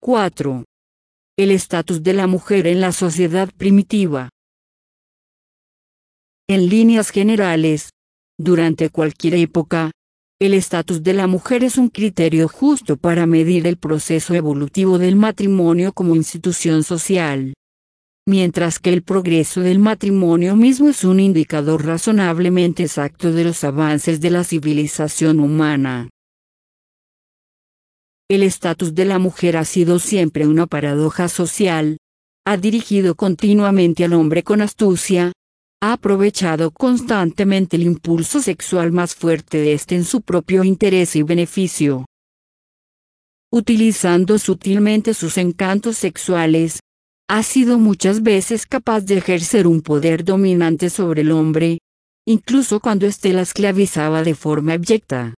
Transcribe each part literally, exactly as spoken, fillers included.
cuatro. El estatus de la mujer en la sociedad primitiva. En líneas generales, durante cualquier época, el estatus de la mujer es un criterio justo para medir el proceso evolutivo del matrimonio como institución social. Mientras que el progreso del matrimonio mismo es un indicador razonablemente exacto de los avances de la civilización humana. El estatus de la mujer ha sido siempre una paradoja social, ha dirigido continuamente al hombre con astucia, ha aprovechado constantemente el impulso sexual más fuerte de éste en su propio interés y beneficio. Utilizando sutilmente sus encantos sexuales, ha sido muchas veces capaz de ejercer un poder dominante sobre el hombre, incluso cuando éste la esclavizaba de forma abyecta.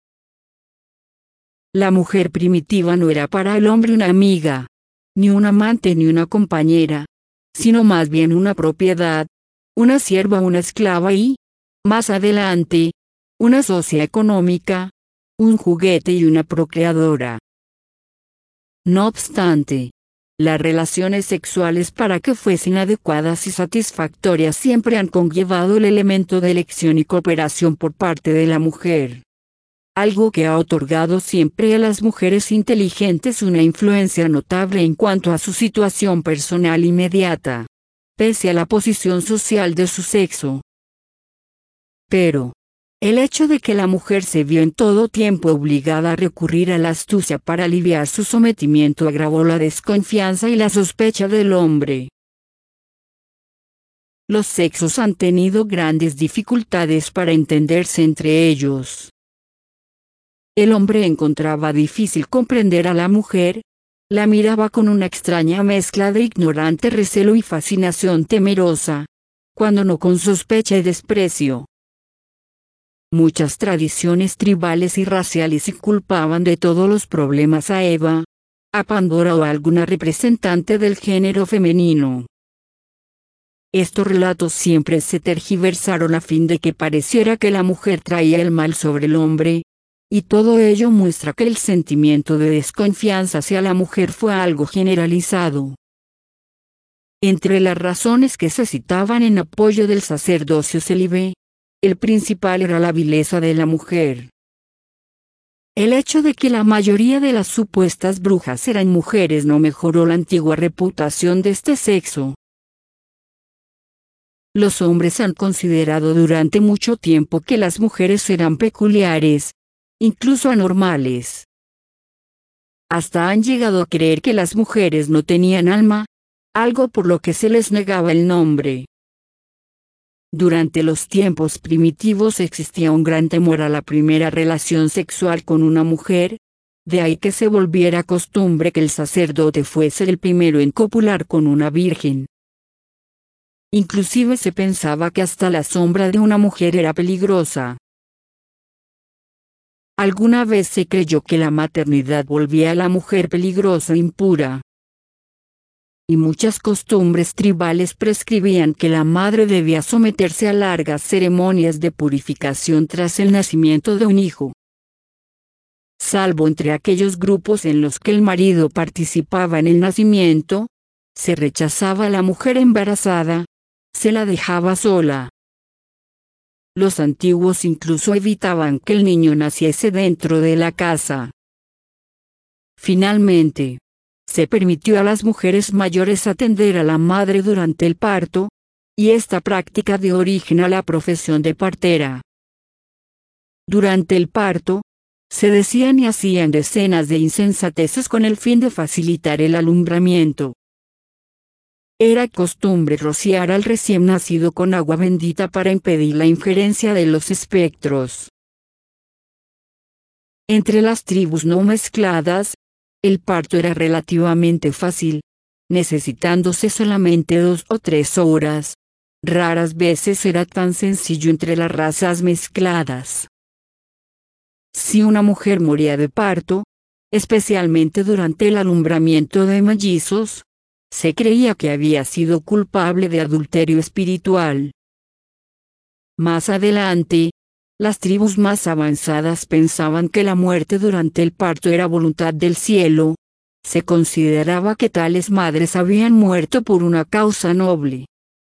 La mujer primitiva no era para el hombre una amiga, ni un amante ni una compañera, sino más bien una propiedad, una sierva, una esclava y, más adelante, una socia económica, un juguete y una procreadora. No obstante, las relaciones sexuales, para que fuesen adecuadas y satisfactorias, siempre han conllevado el elemento de elección y cooperación por parte de la mujer. Algo que ha otorgado siempre a las mujeres inteligentes una influencia notable en cuanto a su situación personal inmediata, pese a la posición social de su sexo. Pero, el hecho de que la mujer se vio en todo tiempo obligada a recurrir a la astucia para aliviar su sometimiento agravó la desconfianza y la sospecha del hombre. Los sexos han tenido grandes dificultades para entenderse entre ellos. El hombre encontraba difícil comprender a la mujer, la miraba con una extraña mezcla de ignorante recelo y fascinación temerosa, cuando no con sospecha y desprecio. Muchas tradiciones tribales y raciales culpaban de todos los problemas a Eva, a Pandora o a alguna representante del género femenino. Estos relatos siempre se tergiversaron a fin de que pareciera que la mujer traía el mal sobre el hombre, y todo ello muestra que el sentimiento de desconfianza hacia la mujer fue algo generalizado. Entre las razones que se citaban en apoyo del sacerdocio célibe, el principal era la vileza de la mujer. El hecho de que la mayoría de las supuestas brujas eran mujeres no mejoró la antigua reputación de este sexo. Los hombres han considerado durante mucho tiempo que las mujeres eran peculiares, incluso anormales. Hasta han llegado a creer que las mujeres no tenían alma, algo por lo que se les negaba el nombre. Durante los tiempos primitivos existía un gran temor a la primera relación sexual con una mujer, de ahí que se volviera costumbre que el sacerdote fuese el primero en copular con una virgen. Inclusive se pensaba que hasta la sombra de una mujer era peligrosa. Alguna vez se creyó que la maternidad volvía a la mujer peligrosa e impura. Y muchas costumbres tribales prescribían que la madre debía someterse a largas ceremonias de purificación tras el nacimiento de un hijo. Salvo entre aquellos grupos en los que el marido participaba en el nacimiento, se rechazaba a la mujer embarazada, se la dejaba sola. Los antiguos incluso evitaban que el niño naciese dentro de la casa. Finalmente, se permitió a las mujeres mayores atender a la madre durante el parto, y esta práctica dio origen a la profesión de partera. Durante el parto, se decían y hacían decenas de insensateces con el fin de facilitar el alumbramiento. Era costumbre rociar al recién nacido con agua bendita para impedir la injerencia de los espectros. Entre las tribus no mezcladas, el parto era relativamente fácil, necesitándose solamente dos o tres horas. Raras veces era tan sencillo entre las razas mezcladas. Si una mujer moría de parto, especialmente durante el alumbramiento de mellizos, se creía que había sido culpable de adulterio espiritual. Más adelante, las tribus más avanzadas pensaban que la muerte durante el parto era voluntad del cielo, se consideraba que tales madres habían muerto por una causa noble.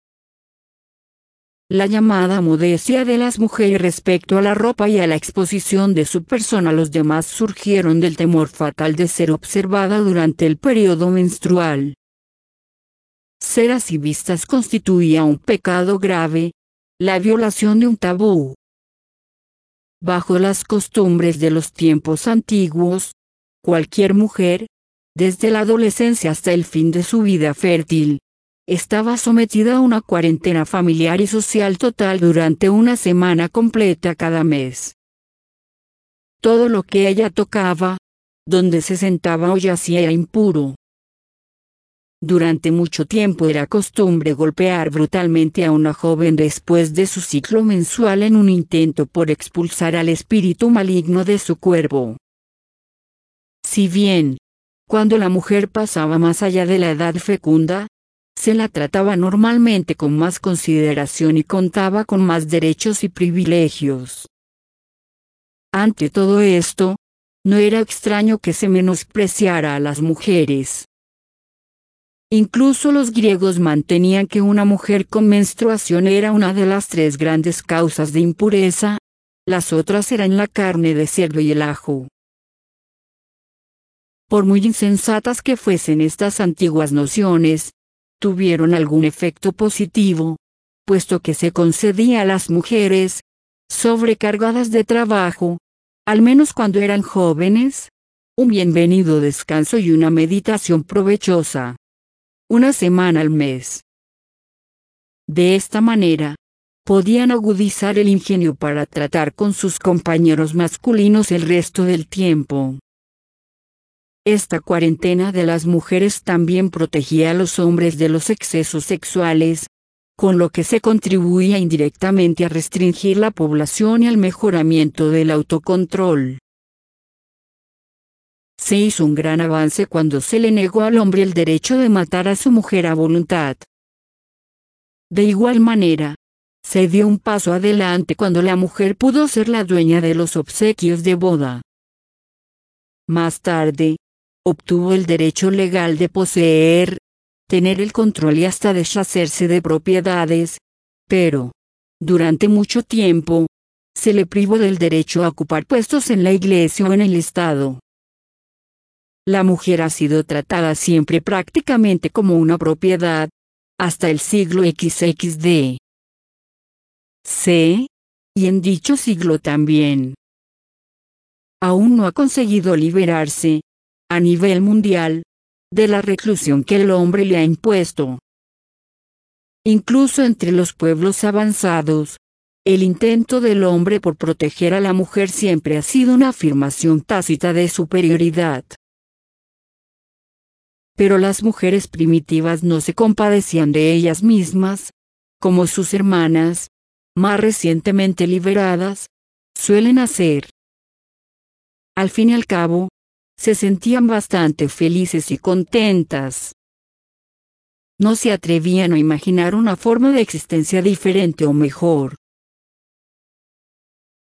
La llamada modestia de las mujeres respecto a la ropa y a la exposición de su persona a los demás surgieron del temor fatal de ser observada durante el periodo menstrual. Ser así vistas constituía un pecado grave, la violación de un tabú. Bajo las costumbres de los tiempos antiguos, cualquier mujer, desde la adolescencia hasta el fin de su vida fértil, estaba sometida a una cuarentena familiar y social total durante una semana completa cada mes. Todo lo que ella tocaba, donde se sentaba o yacía era impuro. Durante mucho tiempo era costumbre golpear brutalmente a una joven después de su ciclo mensual en un intento por expulsar al espíritu maligno de su cuerpo. Si bien, cuando la mujer pasaba más allá de la edad fecunda, se la trataba normalmente con más consideración y contaba con más derechos y privilegios. Ante todo esto, no era extraño que se menospreciara a las mujeres. Incluso los griegos mantenían que una mujer con menstruación era una de las tres grandes causas de impureza, las otras eran la carne de cerdo y el ajo. Por muy insensatas que fuesen estas antiguas nociones, tuvieron algún efecto positivo, puesto que se concedía a las mujeres, sobrecargadas de trabajo, al menos cuando eran jóvenes, un bienvenido descanso y una meditación provechosa. Una semana al mes. De esta manera, podían agudizar el ingenio para tratar con sus compañeros masculinos el resto del tiempo. Esta cuarentena de las mujeres también protegía a los hombres de los excesos sexuales, con lo que se contribuía indirectamente a restringir la población y al mejoramiento del autocontrol. Se hizo un gran avance cuando se le negó al hombre el derecho de matar a su mujer a voluntad. De igual manera, se dio un paso adelante cuando la mujer pudo ser la dueña de los obsequios de boda. Más tarde, obtuvo el derecho legal de poseer, tener el control y hasta deshacerse de propiedades, pero, durante mucho tiempo, se le privó del derecho a ocupar puestos en la iglesia o en el Estado. La mujer ha sido tratada siempre prácticamente como una propiedad, hasta el siglo equis de ce, y en dicho siglo también. Aún no ha conseguido liberarse, a nivel mundial, de la reclusión que el hombre le ha impuesto. Incluso entre los pueblos avanzados, el intento del hombre por proteger a la mujer siempre ha sido una afirmación tácita de superioridad. Pero las mujeres primitivas no se compadecían de ellas mismas, como sus hermanas, más recientemente liberadas, suelen hacer. Al fin y al cabo, se sentían bastante felices y contentas. No se atrevían a imaginar una forma de existencia diferente o mejor.